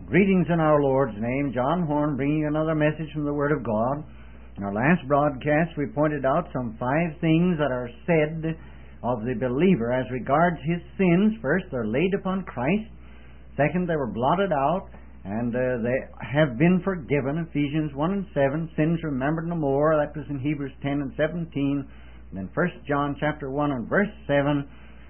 Greetings in our Lord's name. John Horn bringing you another message from the Word of God. In our last broadcast, we pointed out some 5 things that are said of the believer as regards his sins. First, they're laid upon Christ. Second, they were blotted out, and they have been forgiven. Ephesians 1 and 7, sins remembered no more. That was in Hebrews 10 and 17. And then 1 John chapter 1 and verse 7,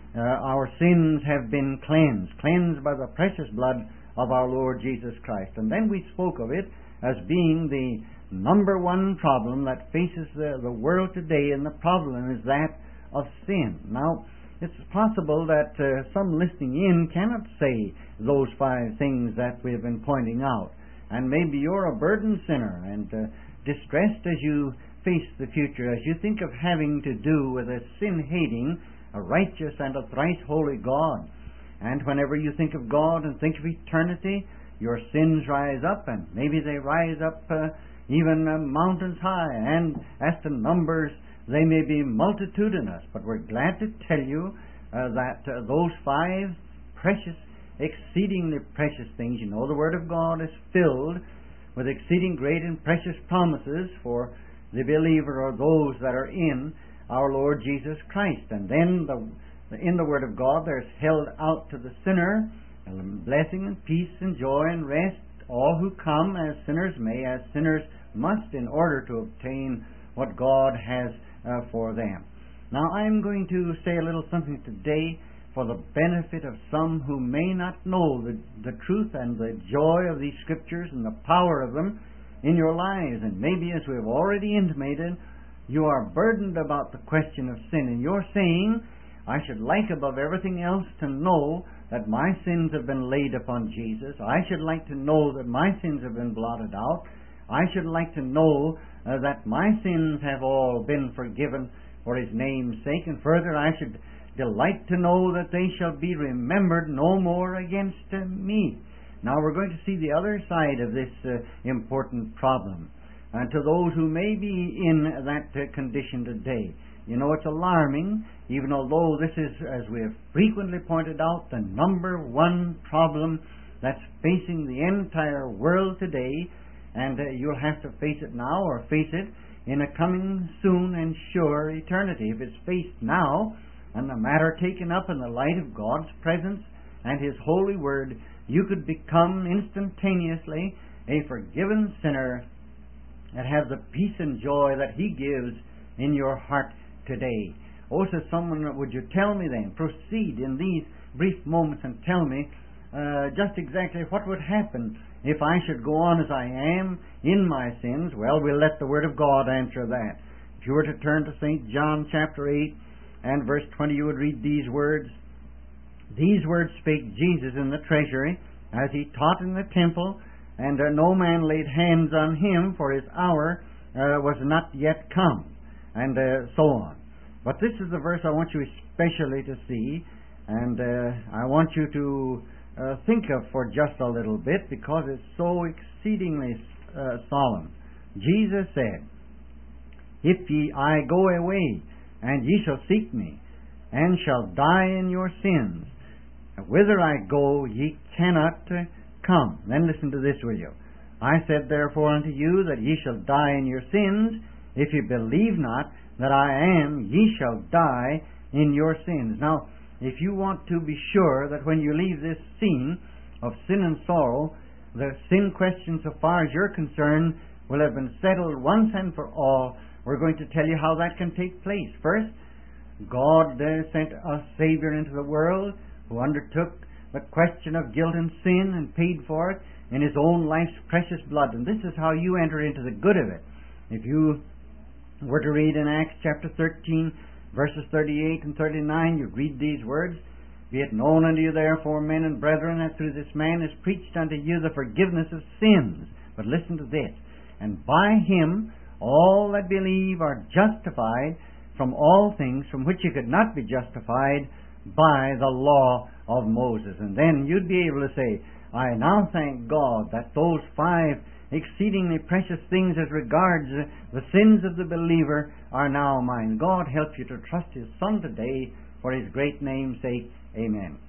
our sins have been cleansed by the precious blood of our Lord Jesus Christ. And then we spoke of it as being the number one problem that faces the world today, and the problem is that of sin. Now, it's possible that some listening in cannot say those 5 things that we have been pointing out. And maybe you're a burdened sinner and distressed as you face the future, as you think of having to do with a sin-hating, a righteous and a thrice holy God. And whenever you think of God and think of eternity, your sins rise up, and maybe they rise up even mountains high, and as to numbers, they may be multitudinous. But we're glad to tell you that those 5 precious, exceedingly precious things, you know, the Word of God is filled with exceeding great and precious promises for the believer or those that are in our Lord Jesus Christ. And then in the Word of God there's held out to the sinner blessing and peace and joy and rest, all who come as sinners may, as sinners must, in order to obtain what God has for them. Now I'm going to say a little something today for the benefit of some who may not know the truth and the joy of these Scriptures and the power of them in your lives. And maybe, as we have already intimated, you are burdened about the question of sin, and you're saying, I should like above everything else to know that my sins have been laid upon Jesus. I should like to know that my sins have been blotted out. I should like to know that my sins have all been forgiven for His name's sake. And further, I should delight to know that they shall be remembered no more against me. Now we're going to see the other side of this important problem. And to those who may be in that condition today, you know, it's alarming, even although this is, as we have frequently pointed out, the number one problem that's facing the entire world today, and you'll have to face it now or face it in a coming soon and sure eternity. If it's faced now and the matter taken up in the light of God's presence and His holy Word, you could become instantaneously a forgiven sinner and have the peace and joy that He gives in your heart today. Oh, so someone, would you tell me then, proceed in these brief moments and tell me just exactly what would happen if I should go on as I am in my sins? Well, we'll let the Word of God answer that. If you were to turn to St. John chapter 8 and verse 20, you would read these words. These words spake Jesus in the treasury as He taught in the temple, and no man laid hands on Him, for His hour was not yet come, and so on. But this is the verse I want you especially to see, and I want you to think of for just a little bit, because it's so exceedingly solemn. Jesus said, If I go away, and ye shall seek me, and shall die in your sins, whither I go ye cannot come. Then listen to this, will you? I said therefore unto you that ye shall die in your sins. If ye believe not that I am, ye shall die in your sins. Now, if you want to be sure that when you leave this scene of sin and sorrow, the sin question, so far as you're concerned, will have been settled once and for all, we're going to tell you how that can take place. First, God sent a Savior into the world who undertook the question of guilt and sin and paid for it in His own life's precious blood. And this is how you enter into the good of it. If you were to read in Acts chapter 13, verses 38 and 39, you read these words, Be it known unto you therefore, men and brethren, that through this man is preached unto you the forgiveness of sins. But listen to this, And by Him all that believe are justified from all things from which you could not be justified by the law of Moses. And then you'd be able to say, I now thank God that those 5 exceedingly precious things as regards the sins of the believer are now mine. God help you to trust His Son today for His great name's sake. Amen.